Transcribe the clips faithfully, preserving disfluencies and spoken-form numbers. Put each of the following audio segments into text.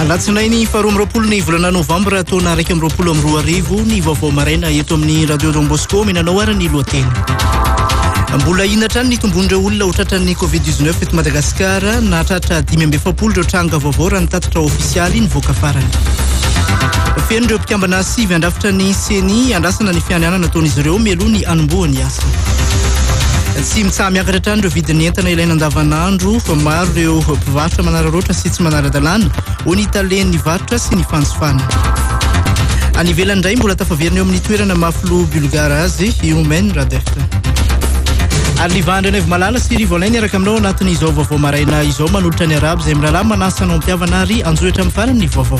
Alatsinainy faharoa amby roapolo ny volana novambra taona iraika amby roapolo amby roa arivo ny vaovao maraina eto amin'ny radio Don Bosco minanao ara ny lohateny. Mbola inatra ny tombon'ireo olona ho tratran'ny covid dix-neuf eto Madagasikara na tratra dimy amby efapolo ireo tranga vaovao raha ny tatitra ofisialy nivoaka farany. Feno ireo mpikambana sivy andrafitra ny seni andrasana ny fianianana ataon'izy ireo mialoha ny anombohan'ny asa. Tsy mitsaha miakatra hatrany ireo vidin'ny entana ilaina andavanandro fa maro ireo mpivarotra manararaotra sy tsy manara-dalàna ho ny talen'ny varotra sy ny fanjifana. Any ivelany indray mbola tafaverina eo amin'ny toerana mafilo bulgara azy Humaine Radefta. Ary livandra ny malala sy rivolay araka aminao anatin'izao vaovao maraina izao manolotra ny arabo izay mirahalahy manasa anao mpiavana ary anjohitra amin'ny farany ny vaovao.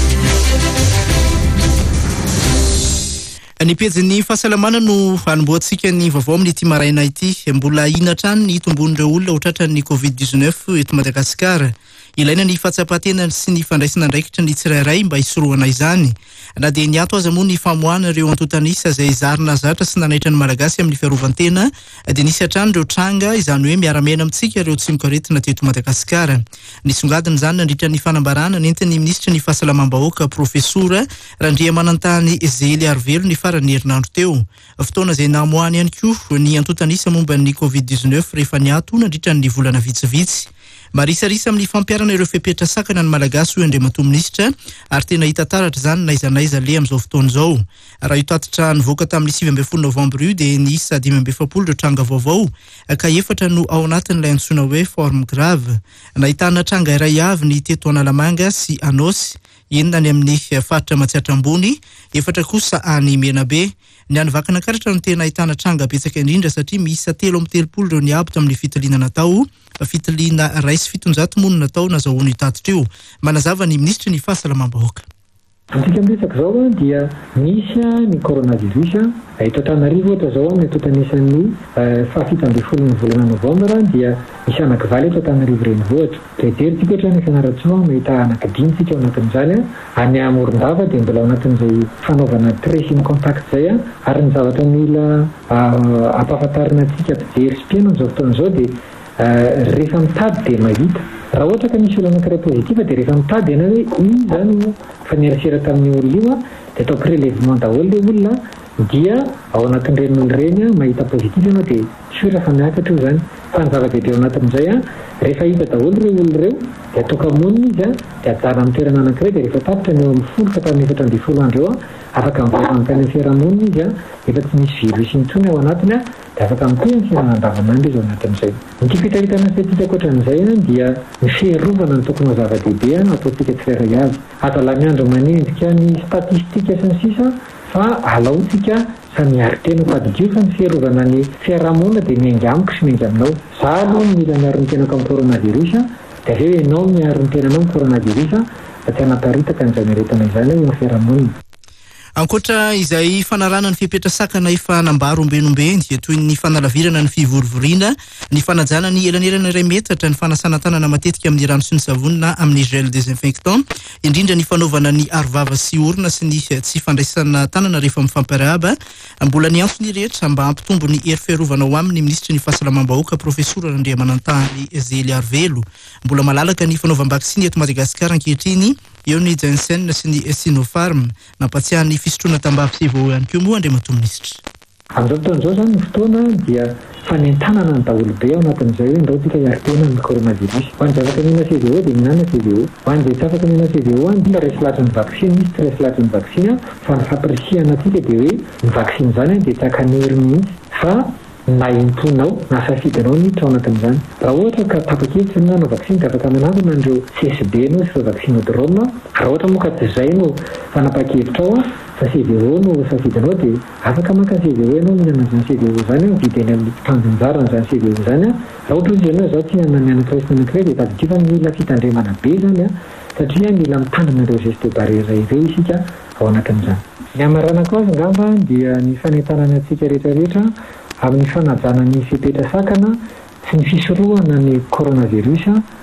Ny pejin'ny fahasalamana no hanomboantsika ny vaovao amin'ity maraina ity. Mbola inatra ny tombon'ireo olona ho tratran'ny covid dix-neuf eto Madagasikara. Ilaina ny fahatsapatena sy ny fandraisana andraikitra ny tsirairay mba hisorohana izany. Na dia ny ato aza moa ny famoahana ireo antotanisa izay zarina zatra sy nanaitra ny malagasy amin'ny fiarovan-tena dia nisy hatrany ireo tranga izany hoe miara-miaina amintsika ireo tsimikaretina teto Madagasikara. Nisongadina izany nandritra ny fanambarana nentin'ny minisitra ny fahasalamam-bahoaka profesora Randriamanantany Zely Arvelo ny farany herinandro teo. Fotoana izay namoahany ihany koa ny antotanisa momba ny covid dix-neuf rehefa niato nandritra ny volana vitsivitsy. Marisarisa amin'ny fampiarana ireo fepetra sakana ny malagasy ho Andriamatoa minisitra ary tena hita taratra izany na iza na iza le amin'izao fotoana izao. Raha io tatitra nivoaka tamin'ny sivy amby folo novambra io dia niisa dimy amby efapolo ireo tranga vaovao ka efatra no ao anatin'ilay antsoina hoe forme grave. Nahitana tranga iray avy ny teto Analamanga sy Anosy, enina ny amin'ny faritra Matsiatra ambony, efatra kosa any Menabe. Ny any Vakinankaratra no tena ahitana tranga betsaka indrindra satria miisa telo amby telopolo ireo niabo tamin'ny fitiliana natao, fitiliana iray sy fitonjato moa no natao nazahoany tatitra io. Manazava ny ministry ny fahasalamam-bahoaka. Antsika miresaka zao dia misy ny coronavirus eto Antananarivo ohatra zao amin'ny antotanisany fahafito amby folo ny volana novambra dia misy anankivaly eto Antananarivo renivohitra. Tederitsika ohatra ny fianarantsoa mahita anankidimy tsika ao anatin'izany any Morondava dia mbola ao anatin'izay fanaovana tracing contact zay ary ny zavatra mila ampahafantarina antsika mpijery sy mpiaino amin'izao fotoana izao dia rehefa mitady dia mahita. Raha ohatra ka misy olona anankiray pozitiva dia rehefa mitady ianao hoe iza no fanerasera tamin'ny olona io dia atao prélèvement daholo ilay olona dia ao anatin'ireny olona ireny mahita pozitiva ianao dia sura fa miakatra io izany. Fa ny zava-dehibe ao anatin'izay rehefa hita daholo ireo olona ireo dia atao kamonina izy dia ajara amin'ny toerana anankiray dia rehefa tapitra ny eo amin'ny folo ka tamin'ny efatra amby folo andro eo afaka mivoaka amin'ny tany fiarahamonina izy efa tsy misy virus intsony ao anatiny dia afaka mitohy ny fiainana andavanandro izy ao anatin'izay. Ny fitaritana statistika ohatran'izay dia ny fiarovana ny tokony ho zava-dehibe ataontsika tsirairay avy. Ato alamiandro manendrika ny statistika sy ny sisa fa alaontsika fa miaro-tena fadidio fa ny fiarovana ny fiarahamonina dia miainga amiko sy miainga aminao. Za aloha mila miaro ny tenako amin'ny coronavirus dia aveo ianao miaro ny tenanao amin'ny coronavirus fa tsy hanaparitaka ny zameretana izany eo ny fiarahamonina. Ankoatra izay fanarana ny fipetra sakana efa nambaro ombenombeny toy ny fanalavirana ny fivorovoriana, ny fanajana ny elanelana iray metatra, ny fanasana tanana matetika amin'ny rano sy ny savony na amin'ny gel désinfectant, indrindra ny fanaovana ny arovava sy orona sy ny tsy fandraisana tanana rehefa mifampiarahaba. Mbola ny antony rehetra mba hampitombo ny hery fiarovana ao amin'ny ministry ny fahasalamam-bahoaka profesora Randriamanantany Zely Arvelo. Mbola malalaka ny fanaovam-bakisiny eto Madagasikara ankehitriny eo ny Janssen sy ny Sinopharm nampatsiahan'ny fisotroana tambavy sy vao ihany koa moa Andriamatoa minisitra. Amin'izao fotoan'izao izany ny fotoana dia fanentanana ny daholo be ao anatin'izay hoe ndao tsika hiaro-tena ny coronavirus. Ho an'ny zavatra mihina C V O dia mihinana C V O. Ho an'izay tsy afaka mihina C V O dia resy latry ny vaksiny, misy tsy resy latry ny vaksiny fa ny fampirisihana antsika dia hoe ny vaksiny izany dia tsy akanery mihitsy fa na imponao na safidinao ny hitra ao anatin'izany. Raha ohatra ka tapakevitra ny nanao vaksiny dia afaka manavina andreo C S B no sy vaksiny de Rome. Raha ohatra moa ka tsy izay no fanapa-kevitra ao fa C V O no safidinao dia afaka maka C V O ianao mihinana izany C V O izany vidiny amin'ny tanjonjarany izany C V O izany. Raha ohatra izy ianao izao tsy hihinana ny anankiray sy ny anankiray dia tadidio fa mila fitandremana be izany satria mila mitandrina ireo geste barrière ireo isika ao anatin'izany. Ny amaranako azy angamba dia ny fanentanana antsika rehetrarehetra amin'ny fanajana ny fipetra sakana sy ny fisorohana ny coronavirus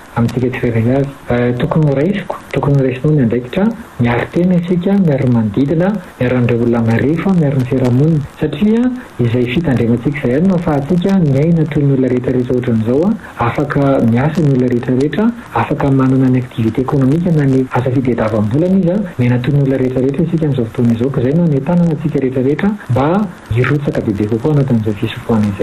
amintsika tsirairay avy tokony ho raisiko tokony ho raisinao ny andraikitra miaro tena isika miaro manodidina miaro an'ireo olona marefa miaro ny fiarahamonina satria izay fitandremantsika izay ihany no ahafahantsika miaina toy ny olona rehetrarehetra ohatran'izao a afaka miasa ny olona rehetrarehetra afaka manana ny aktivité ekonomika na ny asa fitadiavam-bolana izy a miaina toy ny olona rehetrarehetra isika amin'izao fotoana izao ka izay no anentanana antsika rehetrarehetra mba hirotsaka bebe kokoa anatin'izao fisofoana izay.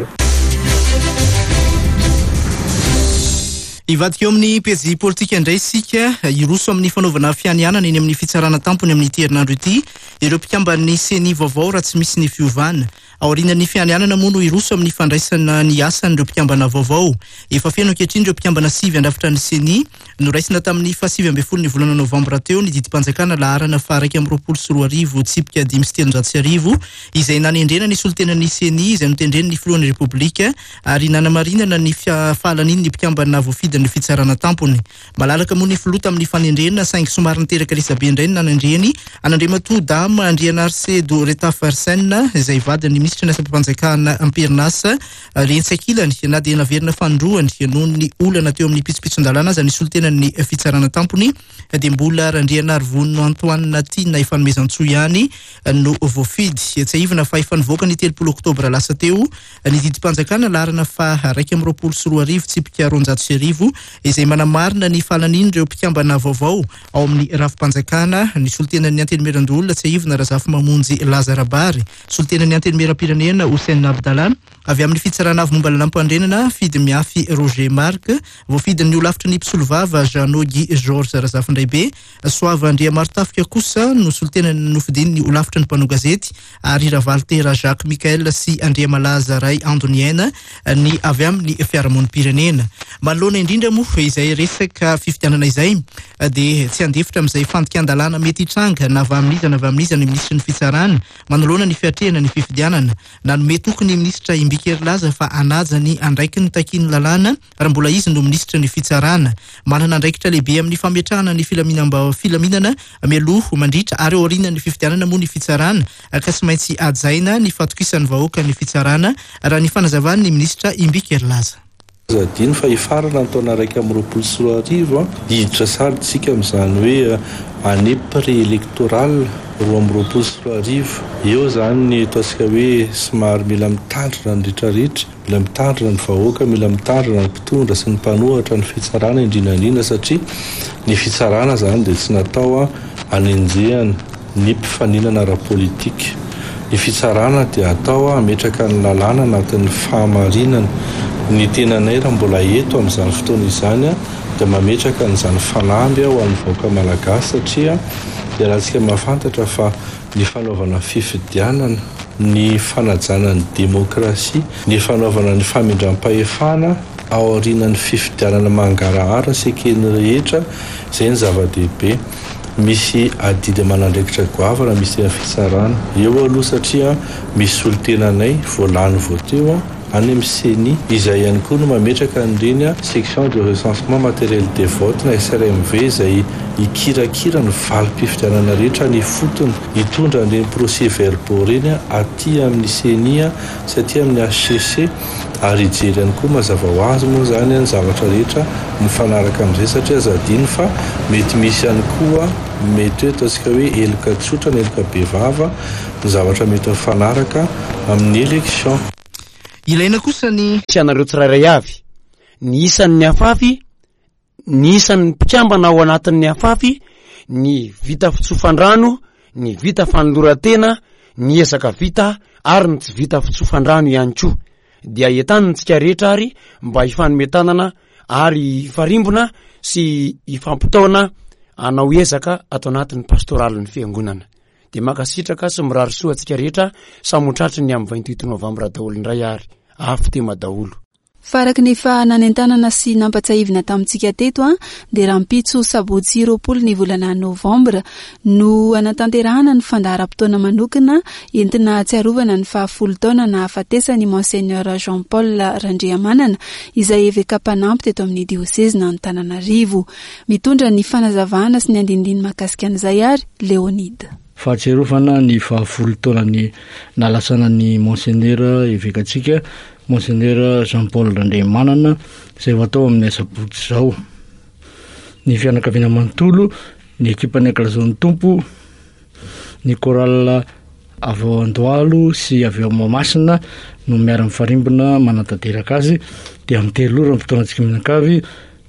Ivadika eo amin'ny pejy politika indray isika iroso amin'ny fanaovana fianianana eny amin'ny fitsarana tampony amin'ny herinandro ity ireo mpikambany seni vaovao raha tsy misy ny fiovana aorian'ny fianianana moa no iroso amin'ny fandraisana ny asan'ireo mpikambana vaovao efa feno ankehitriny ireo mpikambana sivy andrafitra ny seni noraisina tamin'ny fahasivy ambin'ny folo ny volana novambra teo ny didim-panjakana laharana faha raika amby roapolo sy roa arivo tsipika dimy sy telonjato sy arivo izay nanendrena ny solotenan'ny seni izay notendreny ny filohan'ny repoblika ary nanamarinana ny fahalaniny ny mpikambana voafidin'ny fitsarana tampony malalaka moa ny filota amin'ny fanendrena saingy somary niteraka resabe indray ny nanendreny anandremato dame andrianarse do reta farsen izay vadiny ministra ny asam-pampanjakana amperinasa rentsakilany na dia naverina fandroany noho ny olana teo amin'ny pitsopitson-dalana aza ny solotenan'ny fitsarana tampony dia mbola randrianary vono Antoine Tina ifanomezantsoa ihany no voafidy tsy aivana fa ifanivoaka ny telopolo oktobra lasa teo ny didim-panjakana laharana fa raika amby roapolo sy roa arivo tsipika roanjato sy arivo izay manamarina ny fahalaniny ireo mpikambana vaovao ao amin'ny rafim-panjakana ny solotenan'ny antenimerandolona tsy aivana razafy mamonjy Lazarabary solotenan'ny antenimeram-pirenena Hussein Abdallah avy amin'ny fitsarana avy momba lalam-pandrenana fidy miafy Roger Marc voafidin'ny olafitry ny mpisolovava Janogy Georges Razafindraibe soava Andriamartafika kosa no solotenany nofidin'ny olafitry ny mpanao gazety ary Ravaltera Jacques Michael sy Andriamalaza Ray Andoniena ny avy amin'ny fiarahamonim-pirenena manoloana indrindra moa izay resaka fifidianana izay dia tsy andefitra amin'izay fandikan-dalàna mety hitranga na avy amin'iza na avy amin'iza ny ministra ny fitsarana manoloana ny fiatrehana ny fifidianana nanome tokony ministra Imbikery Laza fa anaja ny andraiky ny takiany lalàna raha mbola izy no ministra ny fitsarana manana andraikitra lehibe amin'ny fametrahana ny filaminam- filaminana mialoha mandritra ary aoriana ny fifidianana moa ny fitsarana ka tsy maintsy ajaina ny fatokisan'ny vahoaka ny fitsarana raha ny fanazavany ny ministra Imbikery Laza. Zadiny fa ifarana ny taona raika amby roapolo sy roa arivo hiditra sary tsika amin'izany hoe année pré-électorale roa amby roapolo sy roa arivo eo zany ny ataontsika hoe somary mila mitandrina ny rehetrarehetra mila mitandrina ny vahoaka mila mitandrina ny mpitondra sy ny mpanohatra ny fitsarana indrindrandrindra satria ny fitsarana zany dia tsy natao hanenjehana ny mpifaninana ara-politika ny fitsarana dia atao ametraka ny lalàna anatin'ny fahamarinana ny tenanay raha mbola eto amin'izany fotoana izany dia mametraka n'izany fanamby ho an'ny vahoaka malagasy satria dia raha tsika mahafantatra fa ny fanaovana fifidianana ny fanajana ny demokrasia ny fanaovana ny famindram-pahefana ao aorianan'ny fifidianana mangarahara sekeny rehetra izay ny zava-dehibe misy adidy manandraikitra goava raha misy tena fitsarana eo aloha satria misy solotenanay voalany voateo any amin'ny seni izay ihany koa no mametraka an'ireny section de recensement matériel des votes na S R M V izay ikirakira ny valim-pifidianana rehetra ny fotony hitondra an'ireny procès verbaux reny aty amin'ny seni sy aty amin'ny H C C ary hijery ihany koa mazava ho azy moa zany ny zavatra rehetra mifanaraka amin'izay satria zadiny fa mety misy ihany koa mety hoe ataontsika hoe eloka tsotra ny eloka bevava ny zavatra mety mifanaraka amin'ny élection. Ilaina kosa ny sianareo tsirairay avy ny isan'ny afafy ny isan'ny mpikambana ao anatin'ny afafy ny vita fitsofan-drano ny vita fanoloran-tena ny esaka vita ary ny tsy vita fitsofan-drano ihany koa dia entanitsika rehetra ary mba hifanometanana ary ifarimbona sy ifampitaona anao ezaka atao anatin'ny pastoralin'ny fiangonana dia makasitraka sy mirary soa atsika rehetra samotratry ny amin'ny vingt-huit novambra daholo indray ary afo tema daholo. Faraky ny fa nanentanana sy nampatsahivina tamintsika teto a dia rahampitso sabotsy roapolo ny volana novambra no anatanterahana ny fandaharam-potoana manokana entina tsiarovana ny fahafolo taona na hafatesany Monseigneur Jean Paul Randriamanana izay evekam-panampy teto amin'ny diocèse na Antananarivo mitondra ny fanazavana sy ny andindiny mahakasika an'izay ary Leonide. Fahatsiarovana ny fahafolo taonany nalasana ny Monseigneur evekatsika Monseigneur Jean Paul Randriamanana izay atao amin'ny asabotsy izao ny fianakaviana manontolo, ny ekipany ankalazaon'ny tompo, ny koral avy ao Andohalo sy avy ao Mahamasina no miara mifarimbona manatanteraka azy. Dia amin'ny telo ora ny fotoanantsika mianakavy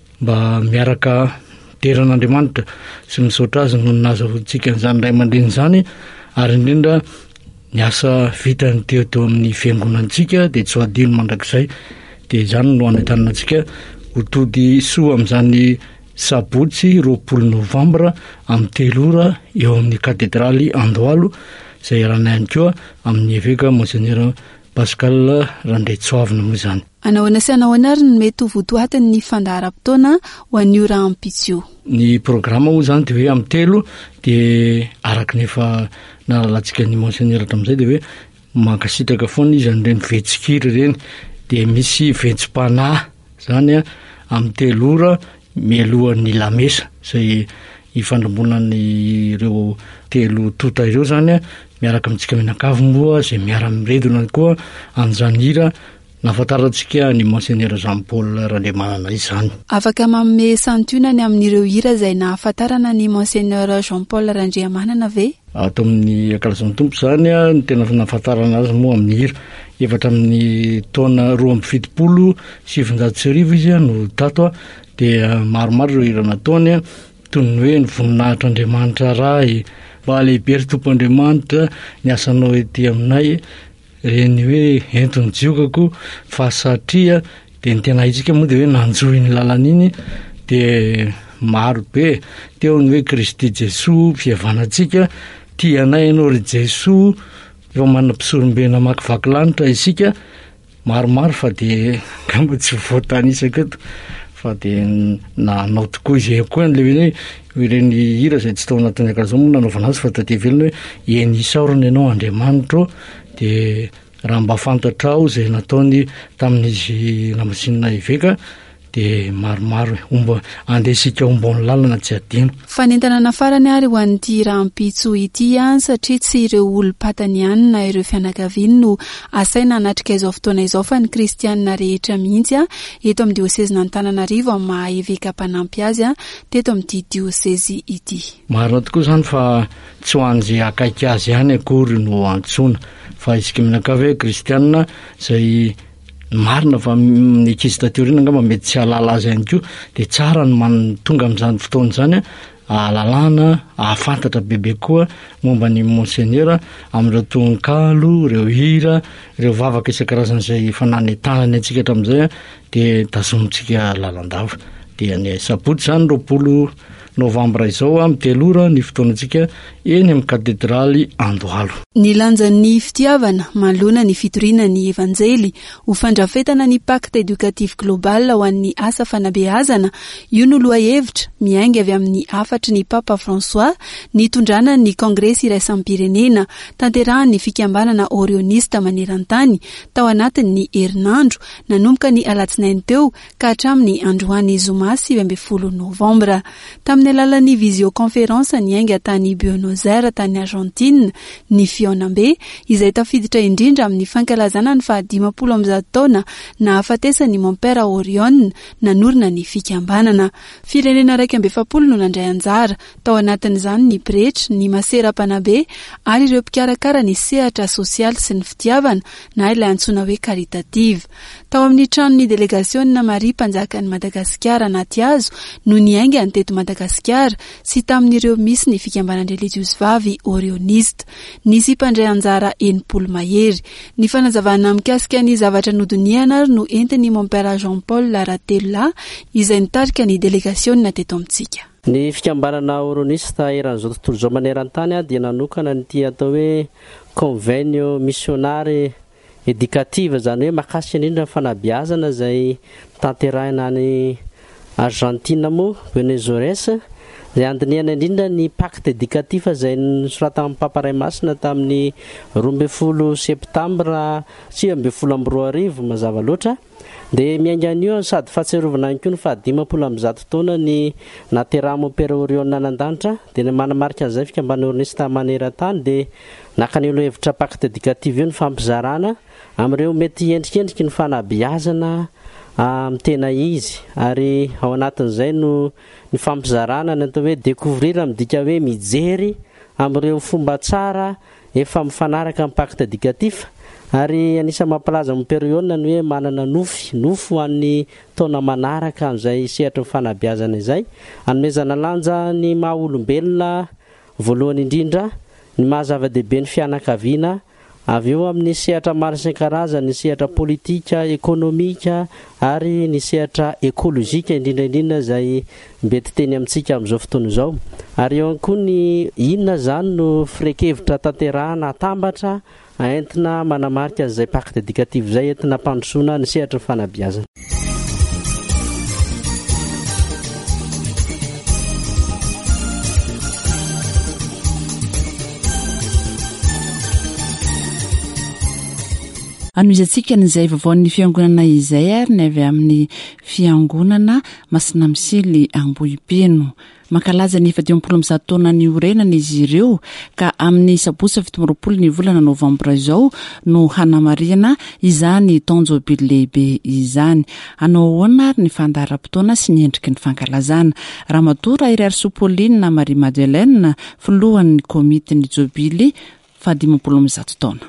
mba miaraka teran'Andriamanitra sy misaotra azy no nazahoantsika an'izany ray aman-dreny zany, ary indrindra ny asa vitany teo teo amin'ny fiangonantsika dia tsy ho adino mandrakizay. Dia izany no anentanantsika ho tody soa amin'izany sabotsy roapolo novambra amin'ny telo ora eo amin'ny katedraly Andohalo, izay arana ihany koa amin'ny evêka Monseigneur Pascal Randretsoavina moa izany. Anahoana sy anahoana ary no mety ho votoatiny ny fandaharam-potoana ho an'io rahampitso? Ny programa moa izany dia hoe amin'ny telo dia araka nefa nalalantsika ny Monseigneur hatramin'izay dia hoe mankasitraka foana izy an'ireny vetsikiry ireny, dia misy vetsim-panahy zany a amin'ny telo ora mialohan'ny lamesa izay ifandrombonany ireo telo tota ireo zany a, miaraka amintsika mianakavy moa izay miara miredona koa an'izany hira nafantarantsika ny Monseigneur Jean Paul Randriamanana izany. Afaka manome santionany amin'ireo hira izay nahafantarana ny Monseigneur Jean Paul Randriamanana ve? Ato amin'ny ankalazaon'ny tompo zany a, ny tena nahafantarana azy moa amin'ny hira efatra amin'ny taona roa amby fitopolo sy sivinjato sy arivo izy no tato a, dia maromaro ireo hira nataony a, toy ny hoe ny voninahitr'Andriamanitra ray, mba lehibe ry tompoandriamanitra ny asanao ety aminay, reny hoe entony jiokako fahasatria. Dia ny tena hitsika moa dia hoe nanjohy ny lalan'iny dia maro be teo ny hoe Kristy Jesoa fihavanantsika, tianay ianao ry Jesoa, efa manana mpisorombena makivaky lanitra isika, maromaro fa dia gamba tsy voatanisaka eto fa dia nanao tokoa izay koa n'le hoe ireny hira izay tsy tao anatin'ny ankalaza moa nanaovana azy fa taty velona hoe eny isaorana ianao Andriamanitra, dia raha mba fantatra ao izay nataony tamin'izy namasinina evêka dia maromaro omba andesika ombony lalana tsy adino. Fanentana nafarany ary ho an'ity rahampitso ity a, satria tsy ireo olom-patany ihany na ireo fianakaviany no asaina hanatrika izao fotoana izao fa ny kristianina rehetra mihitsy a, eto amin'ny diosezina Antananarivo amin'ny maha evêka mpanampy azy a, teto amin'ity diosezi ity. Marina tokoa izany fa tsy ho an'izay akaiky azy ihany akory no antsoina, fa isika mianakavy kristianina izay marina fa ny ankizy tateo reny angamba mety tsy ahalala azy ihany koa, dia tsara ny man tonga amin'izany fotoana izany ahalalana, ahafantatra bebe koa momba ny Monseigneur amin'ireo tononkalo, ireo hira, ireo vavaka isan-karazany izay fananentanany antsika hatramin'izay dia tazomintsika lalandava. Dia ny sabotsy izany roapolo novambra izao amin'ny telo ora ny fotoanantsika eny amin'ny katedraly Andohalo. Ny lanjan'ny fitiavana manoloana ny fitoriana ny evanjely ho fandrafetana ny pacte éducatif global ho an'ny asa fanabeazana, io no loha hevitra miainga avy amin'ny afatry ny Papa François nitondrana ny kongresy iraisam-pirenena tanterahan'ny fikambanana orionista maneran-tany tao anatin'ny herinandro nanomboka ny alatsinainy teo ka hatramin'ny androany zoma sivy ambin'ny folo novambra. Tamin'ny alalan'ny visioconférence niainga tany Buenos Aires tany Argentine ny Fionambe izay tafiditra indrindra amin'ny fankalazana ny fahadimapolo ambizato taona na hafatesany Montpère Orion nanorina ny fikambanana. Firenena raika amby efapolo no nandray anjara tao anatin'izany ny pretra, ny masera-panabe ary ireo mpikarakara ny sehatra sosialy sy ny fitiavana na ilay antsoina hoe caritative. Tao amin'ny tranon'ny delegacionna Marie Mpanjakan'ny Madagasikara anaty azo no niainga ny teto Madagasikara sy tamin'ireo misy ny fikambanana religiosy vavy orionista. Nisy mpandray anjara enimpolo mahery. Ny fanazavana mikasika ny zavatra nodoniana ary no entiny Montpère Jean Paul Laratella izay nitarika ny delegacionna teto amintsika. Ny fikambanana orionista eran'izao tontolo izao maneran-tany dia nanokana nyty atao hoe convenio missionare éducative, zany hoe makasika indrindra fanabeazana izay tanterahina any Argentine moa Buenos Aires, izay andiniana indrindra ny pacte éducatif izay nosorata amin'ny Papa Ray Masina tamin'ny roa ambin'ny folo septambra sivy ambin'ny folo amby roa arivo mazava loatra. Dia miainga an'io sady fahatsiarovana ihany koa ny fahadimapolo amby zato taona ny nateraha Montpère Orion nan-danitra, dia manamarika an'izay fikambanana orionista maneran-tany dia nakan'ilo hevitra pacte éducatif io ny fampizarana amin'ireo mety endrikendriky ny fanabeazana amin'ny tena izy ary ao anatin'izay no ny fampizarana ny atao hoe découvrir midika hoe mijery amin'ireo fomba tsara efa mifanaraka amin'ny pacte éducatif ary anisa mampilaza amin'ny période ny hoe manana nofy nofy ho an'ny taona manaraka amin'izay sehatra mifanabeazana izay anomezana lanja ny maha olombelona voalohany indrindra ny mahazava-dehibe ny fianakaviana avy eo amin'ny sehatra maro isan-karazany ny sehatra politika ekonomika ary ny sehatra ekolojika indrindraindrindra izay mety teny amintsika amin'izao fotoana izao ary eo koa ny inona zany no firekevitra tanterahana atambatra entina manamarika izay pacte éducatif zay entina mpandrosoana ny sehatra fanabeazana. Anoizatsika n'izay vaovaon'ny fiangonana izay ary ny avy amin'ny fiangonana Masina Misily Ambohipeno. Mankalaza ny efadiampolo mizato taona ny orenana izy ireo ka amin'ny sabotsy fito amby roapolo ny volana novambra izao no hanamariana izany taonjo jubilé lehibe izany. Anao ahoana ny fandaharam-potoana sy ny endriky ny fankalazana. Ramatoa Irary Sopolina Marie Madeleine filohan'ny komity ny jubilé fadimampolo mizato taona.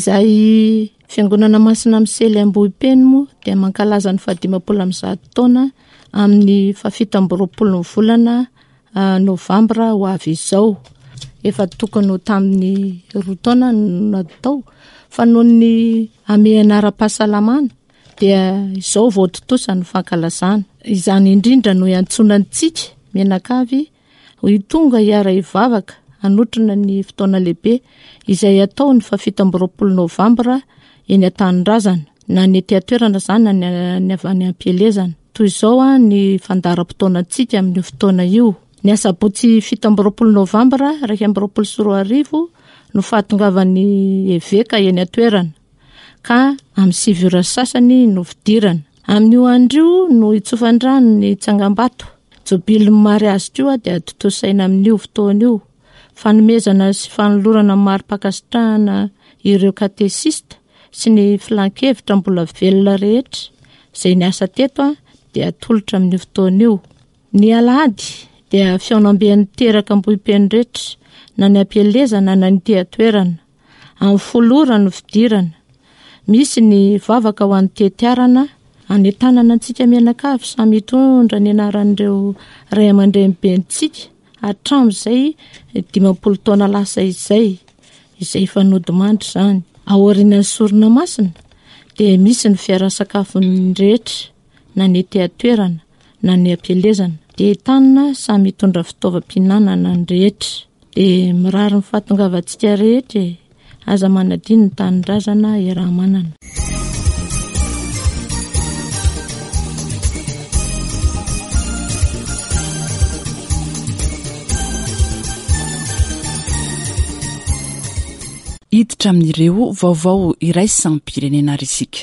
Izay fiangonana Masina Misily Ambohipeno dia mankalaza ny fadimampolo mizato taona amin'ny fafito amby roapolo ny volana novambra ho avy izao. Efa tokony tamin'ny roa taona natao fa noho ny ame anara-pahasalamana dia izao vao totosa ny fankalazana. Izany indrindra no iantsonantsika menakavy ho tonga hiara hivavaka anotrina ny fotoana lehibe izay atao ny fafito amby roapolo novambra eny an-tanindrazana na ny ety atoerana zany na ny avy any am-pielezana. Toy izao ny fandaharam-potoanantsika amin'ny fotoana io. Ny asabotsy fito amby roapolo novambra iraika amby roapolo sy roa arivo no fahatongavan'ny eveka eny atoerana ka amin'ny sivy sasany no fidirana. Amin'io andro no itsofandrano ny Tsangambato. Jobily mariazy io dia totosaina amin'io fotoana io. Fanomezana sy fanolorana mari-pakasitrahana ireo katesista sy ny filan-kevitra mbola velona rehetra izay ny asa teto dia atolotra amin'ny fotoana io. Ny alahady dia fiaonam-bean'ny teraka Ambohipeno rehetra na ny am-pielezana na ny tea-toerana amin'ny folora no fidirana. Misy ny vavaka ho an'ny tetiarana anetanana antsika menakavy samy hitondra ny anaran'ireo ray aman-dreny bentsika hatramin'izay dimampolo taona lasa izay izay fanody mandry zany. Aorian'ny sorona masina dia misy ny fiara-sakafon'ny rehetra na ny tea-toerana na ny am-pielezana dia tanana samy hitondra fitaovam-pihinanana ny rehetra. Dia mirary ny fahatongavantsika rehetra aza manadiny ny tanindrazana iaraha-manana. Hiditra amin'ireo vaovao iray sampirenena risika.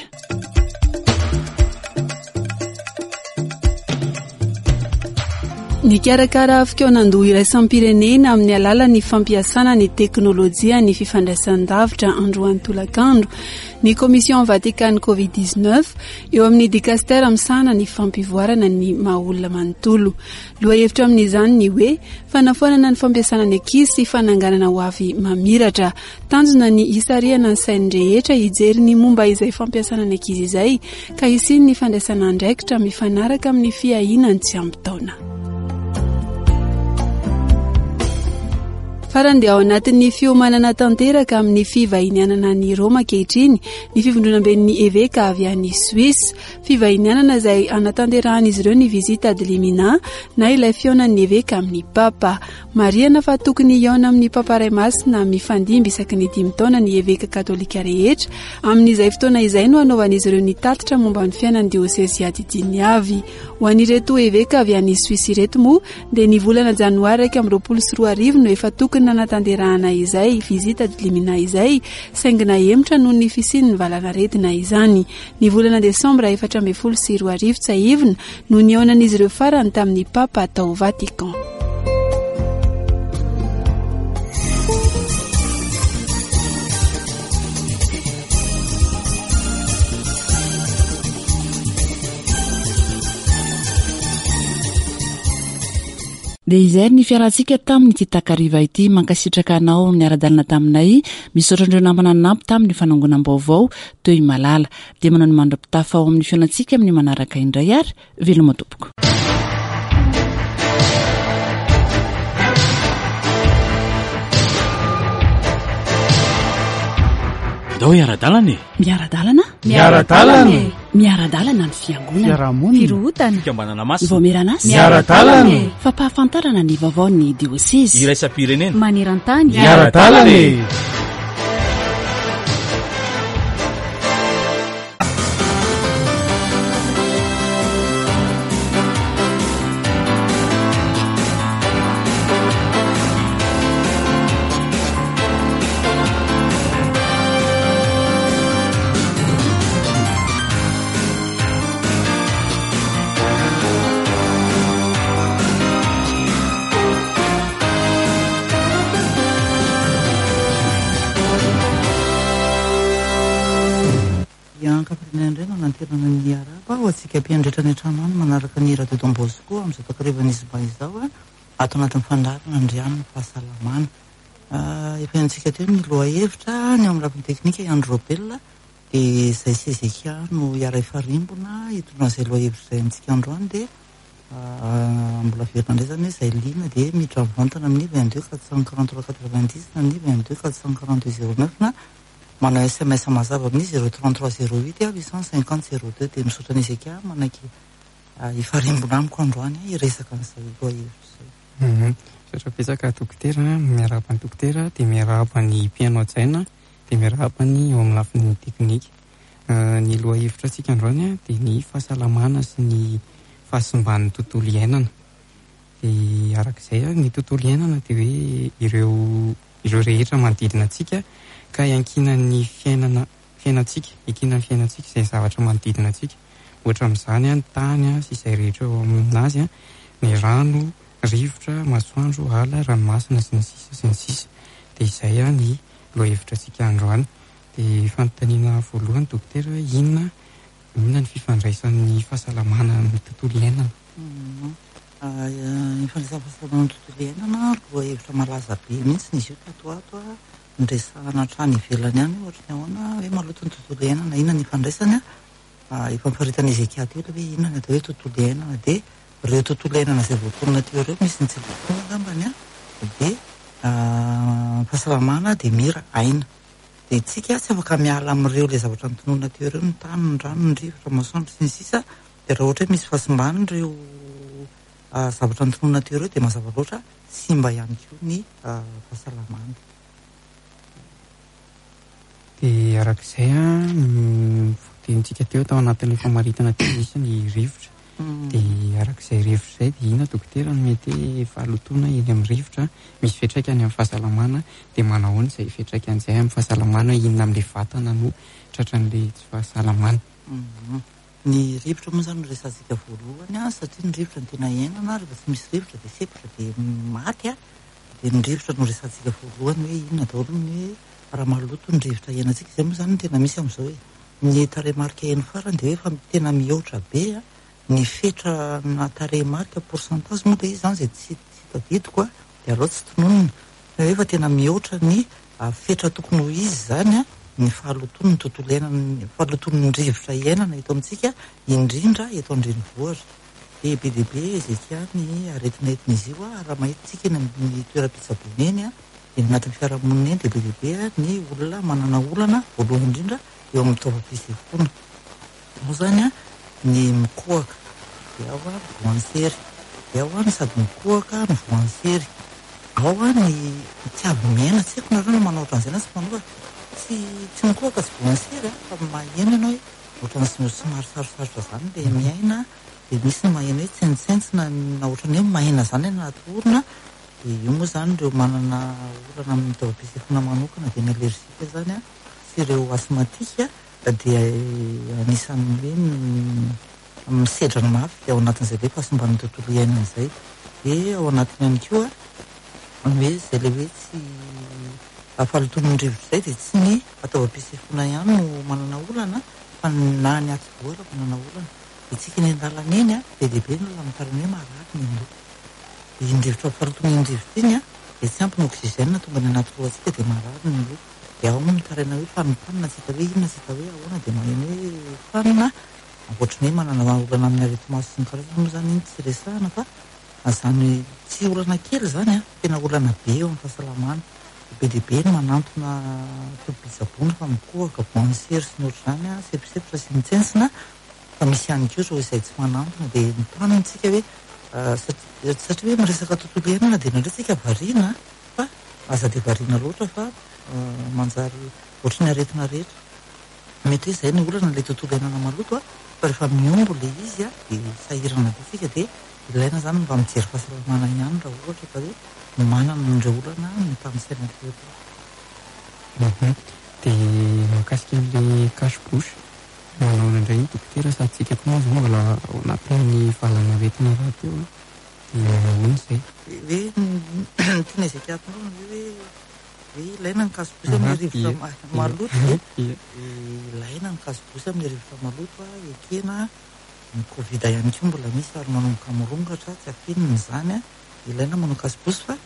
Ny karakara fikaonan-doha iraisam-pirenena amin'ny alalan'ny fampiasana ny teknôlôjia ny fifandraisan-davitra androany tolakandro ny komision vatikany covid dix-neuf eo amin'ny dikastera misana ny fampivoarana ny maha-olona manontolo. Loha hevitra amin'izany ny hoe fanafonana ny fampiasana ny ankizy sy fananganana ho avy mamiratra. Tanjona ny hisariana ny sainy rehetra hijery ny momba izay fampiasana ny ankizy izay ka isiny ny fandraisana andraikitra mifanaraka amin'ny fiahinany tsy ampy-taona. Farany dia ao anatin'ny fiomanana tanteraka amin'ny fivahinianana ny Roma kehitriny ny fivondronam-ben'ny eveka avy any Suisse, fivahinianana izay anatanterahany izy ireo ny visita de limina na ilay fionan'ny eveka amin'ny papa. Mariana fa tokony iona amin'ny papa ray masina mifandimby isaky ny dimy taona ny eveka katolika rehetra. Amin'izay fotoana izay no anaovan'izy ireo ny tatitra momba ny fiainan'ny diosesy adidiny avy. Ho an'ireto eveka avy any Suisse ireto moa dia ny volana janoary iraika amby roapolo sy roa arivo no efa tokony nanatanterahana izay visita de limina izay saingina emotra noho ny fisian'ny valana retina izany. Ny volana desambra efatra amby folo sy roa arivo tsahivona no niaonan'izy ireo farany tamin'ny papa tao Vatican. dia izay ny fiarantsika tamin'ny ity takariva ity mankasitraka anao ny ara-dalana taminay misaotrandreo namana nampy tamin'ny fanangonam-baovao teo i malala dia manao ny mandra-pitafa ao amin'ny fiainantsika amin'ny manaraka indray ary veloma tompoko. Dao miara-dalana e. Miara-dalana? Miara-dalana. Miara-dalana ny fiangonana. Fiarahamonina. Firohutana. Fikambanana masina. Voameran'asa. Miara-dalana. Fampahafantarana ny vaovaon'ny dioseza. Iraisam-pirenena. Maneran-tany. Miara-dalana e. nantenana ny araba ho atsika mpiandretra ny an-trano any manaraka ny radio Don Bosco amin'izao takarivan'izy ba izao a ato anatin'ny fandarana andrianina fahasalamana. Efa antsika teo ny loha hevitra ny amin'ny lafiny teknika Andro Robel dia izay Sezekia no iara ifarimbona hitondra izay loha hevitra izay antsika androany dia mbola verina indray zany izay lina dia miditra mivantana amin'ny vingt-deux quatre cent quarante-trois quatre-vingt-dix na ny vingt-deux quatre cent quarante-deux zéro neuf na manao S M S mazava amin'ny zéro trente-trois zéro huit huit cent cinquante zéro deux dia misaotra ny Sezekia manaiky ifarimbona amiko androany iresaka n'izay loha hevitra izay. Satra betsaka dokotera, miarahaba ny dokotera dia miarahaba ny mpiano an-tsaina dia miarahaba ny eo amin'ny lafiny teknika. Ny loha hevitra antsika androany dia ny fahasalamana sy ny fahasimban'ny tontolo iainana. Dia arak'izay ny tontolo iainana dia hoe ireo ireo rehetra manodidina antsika ka iankina ny fiainana fiainantsika, iankina ny fiainantsika izay zavatra manodidina antsika. Ohatra amin'izany ny tany sy izay rehetra eo aminazy, ny rano, rivotra, masoandro, ala, ranomasina sy ny sisa sy ny sisa. Dia izay ny loha hevitra antsika androany. Dia fanontaniana voalohany dokotera, inona inona ny fifandraisan'ny fahasalamana amin'ny tontolo iainana? Ny fifandraisan'ny fahasalamana amin'ny tontolo iainana loha hevitra malaza be mihitsy izy io tato ato a ndresana hatrany ivelany any ohatra ny ahoana hoe maloto ny tontolo iainana, inona ny ifandraisany a efa mifaritana Ezekia teo hoe inona ny atao hoe tontolo iainana dia ireo tontolo iainana izay voatonona teo ireo misy ny tsy voatonona angambany a dia fahasalamana dia mira aina. Dia tsika tsy afaka miala amin'ireo ilay zavatra nitonona teo ireo, ny tany, ny rano, ny rivotra, masoandro sy ny sisa. Dia raha ohatra hoe misy fahasimbany ireo zavatra nitonona teo ireo dia mazava loatra simba ihany koa ny fahasalamana. Dia arak'izay a voatenintsika teo tao anatin'ilay famaritana teo misy ny rivotra. Dia arak'izay rivotra izay dia inona dokotera no mety fahalotoana eny amin'ny rivotra misy fiantraikany amin'ny fahasalamana dia manahoana izay fiantraikany izay amin'ny fahasalamana, inona amin'ilay vatana no tratran'ilay tsy fahasalamana? Ny rivotra moa izany no resantsika voalohany a satria ny rivotra ny tena iainana, rehefa tsy misy rivotra dia sepotra dia maty a. Dia ny rivotra no resantsika voalohany hoe inona daholo ny raha maloto ny rivotra iainantsika. Izay moa izany no tena misy amin'izao hoe ny tarehimarika hainy farany dia hoe efa tena mihoatra be a ny fetra na tarehimarika pourcentage moa dia izy izany izay tsy tadidiko a dia aleo tsy tononona hoe efa tena mihoatra ny fetra tokony ho izy izany a ny fahalotony ny tontolo iainana, fahalotony ny rivotra iainana eto amintsika indrindra eto andrenivohitra. Dia be dia be Ezekia ny aretinaitin'izy io a raha mahitsika eny amin'ny toeram-pitsaboana eny a eny anatin'ny fiarahamonina eny dia be dia be ny olona manana olana voalohany indrindra eo amin'ny taovam-pisefona. Moa izany a ny mikohaka dia ao a voansery, dia ao a ny sady mikohaka ny voansery, ao a ny tsy avy miaina, tsy haiko nareo no manao ohatran'izay na tsy manao tsy tsy mikohaka sy voansery a fa maheno ianao hoe ohatran'ny somary sarosarotra izany dia miaina. Dia misy ny maheno hoe tsenitsentsina na ohatran'ny hoe mahena izany anaty orona. Dia io moa izany ireo manana olana amin'ny taovam-pisefona manokana dia ny alerzika izany a sy ireo asmatika dia anisan'ny hoe misedra ny mafy dia ao anatin'izay hoe fahasimban'ny tontolo iainana izay. Dia ao anatiny ihany koa a hoe izay ilay hoe tsy fahaloton'ny rivotra izay dia tsy ny ataovam-pisefona ihany no manana olana fa na ny aty voara manana olana. Dia tsika ny an-dalana eny a be dia be ny olona mitarana hoe marary ny loko. indrivotra faharotony indrivotra iny a dia tsy ampy ny oxygène tonga ny anaty lohantsika dia marary ny loha. Dia ao mitaraina hoe fanopanina tsika hoe inona tsika hoe ahoana dia maheno hoe fanina ohatrany hoe manana olana amin'ny areti-maso sy ny karazany moa zany iny tsy resahana fa zany tsy olana kely zany a tena olana be eo amin'ny fahasalamana. Be dia be ny manantona tobin-tsabony fa mikohaka boansery sy ny ohatr' zany a seposepotra sy mitsensina fa misy ihany koa zao izay tsy manantona dia mitaniny tsika hoe satria hoe miresaka tontolo iainana dia indraindray tsika variana fa aza dia variana loatra fa manjary ohatry ny aretina rehetra. Mety hoe izay ny olana ilay tontolo iainana maloto a fa rehefa miombo ilay izy a dia sahirana be tsika dia ilaina zany mba mijery fahasalamana ihany raha ohatra ka hoe manana n'ireo olana ny tamin'saina rehetra. Dia mikasika an'ilay cache-bouche manao indray ny dokotera sady tsika koa moa zao mbola ao anatin'ny valana aretina raha teo dia ahoana izay hoe tiana ezaka atinao hoe hoe ilaina ny cache-bouche amin'ny rivotra maloto dia ilaina ny cache-bouche amin'ny rivotra maloto a ekena ny covid ihany koa mbola misy ary manomboka morongatra tsy afinina izany a ilaina manao cache-bouche fa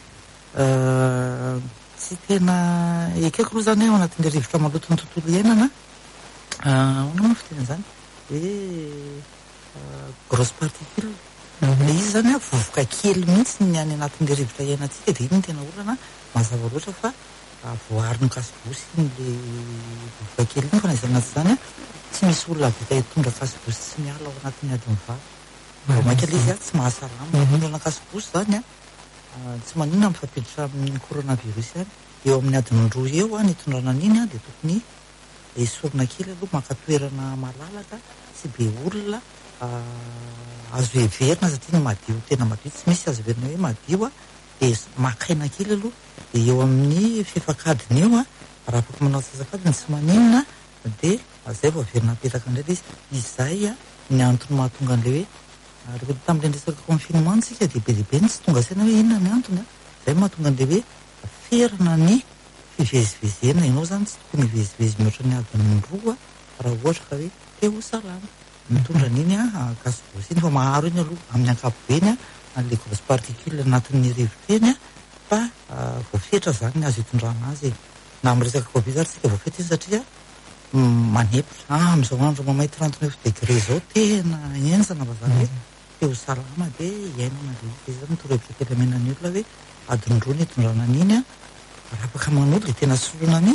tsy tena ekeko aloha zany ao anatin'ilay rivotra maloto ny tontolo iainana ahoana moa fitena zany hoe grosse particule le izy zany a vovoka kely mihitsy ny any anatin'ilay rivotra iainantsika dia iny ny tena olana mazava loatra fa voariny cache-bouche n'ilay vovoka kely iny fa na izany anaty zany a tsy misy olona vita hitondra cache-bouche tsy miala ao anatin'ny adiny valo. Vao mainka ilay izy a tsy mahasalama hitondrana cache-bouche zany a tsy maninona mifampiditra amin'ny coronavirus ihany eo amin'ny adiny roa eo a ny hitondrana an'iny a dia tokony esorina kely aloha maka-toerana malalaka tsy be olona azo heverina satria ny madio tena madio tsy misy azo heverina hoe madio a dia makaina kely aloha dia eo amin'ny fefakadiny eo a raha afaka manao sasakadiny tsy maninona dia zay vao averina apetraka indray izy izay a ny antony mahatonga an'ilay hoe rehefa tamin'ilay resaka confinement tsika dia be dia be ny tsy tonga saina hoe inona ny antony a zay mahatonga an'ilay hoe ferana ny fivezivezena ianao zany tsy tokony hivezivezy mihoatra ny adiny roa raha ohatra ka hoe te ho salama mitondra an'iny a cache-bouche iny fa maharo iny aloha amin'ny ankapobeny a an'ilay grosse particule anatin'ny rivotreny a fa voafetra zany ny azo hitondrana azy na amin'ny resaka covid ary tsika voafetra iny satria manepotra amin'izao andro mamay trente neuf degré zao tena enzana fa zany hoe te ho salama dia iainana le izy zany torohevitra kely amenan'ny olona hoe adiny roa ny hitondrana an'iny a raha afaka manolo dia tena solona an'iny